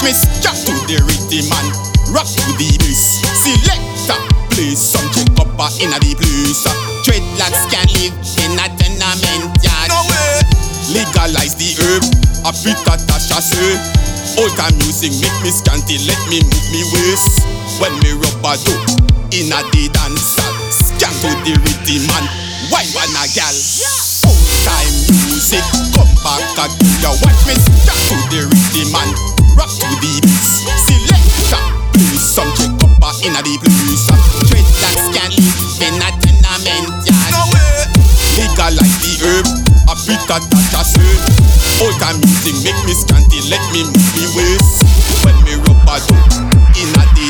me strap to the rhythm and rock to the bass. Selector, play some check up in a the place. Dreadlocks can't live in a tenement yard. No way. Legalize the herb, a bit of Tasha say. Old time music make me scanty, let me move me waist. When me rub a dope in a the dance, scan to the rhythm and wine one a gal. Old time music, come back again. You watch me scan to the rhythm and rock to the bass. Selector, play some check up in a the place. Dreadlocks can't live in a tenement yard. No way. Legalize the herb, a bit of Tasha say. Old time music make me scanty, let me move me waist. When me rub a dope in a the